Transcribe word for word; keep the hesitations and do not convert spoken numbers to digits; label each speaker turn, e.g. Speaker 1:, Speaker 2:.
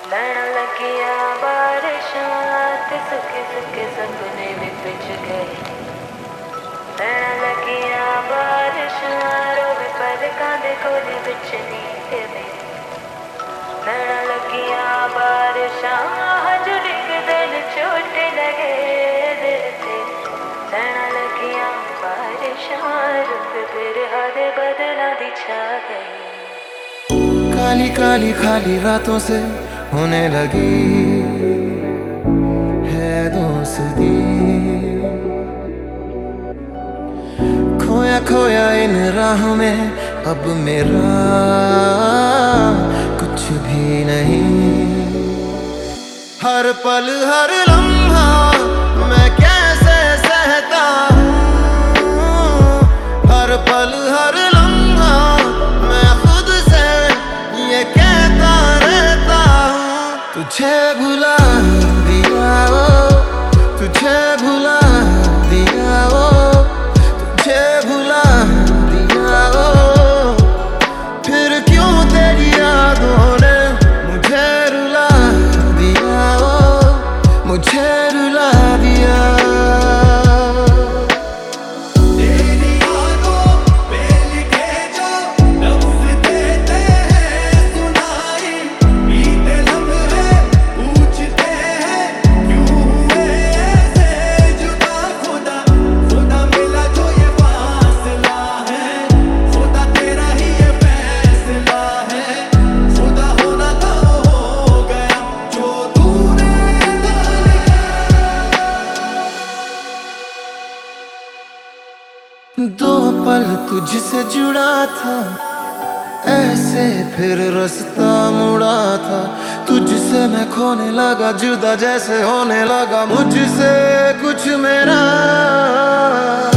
Speaker 1: लैन लगिया बारिशां ते सुखे सुखे सपने भी पिछ गए। लैन लगिया बारिशां रोवे पलकां दे कोले विच नींद में। लैन लगिया बारिशां हंझू डिगदे न चोट लगे दिल ते। लैन लगिया बारिशां रुत बिरहा दे बदलां दी छा गई।
Speaker 2: काली काली खाली रातों से होने लगी है दोस्ती। खोया खोया इन राहों में अब मेरा कुछ भी नहीं। हर पल हर लम्हा मैं कैसे सहता हूँ। हर पल हर लम्हा मैं खुद से ये कहता रहता हूँ। तुझे भुला दिया वो, तुझे भुला दिया वो, तुझे भुला दिया वो। फिर क्यों तेरी यादों ने मुझे रुला दिया वो, मुझे रुला दिया। दो पल तुझसे जुड़ा था ऐसे, फिर रास्ता मुड़ा था। तुझसे मैं खोने लगा, जुदा जैसे होने लगा मुझसे कुछ मेरा।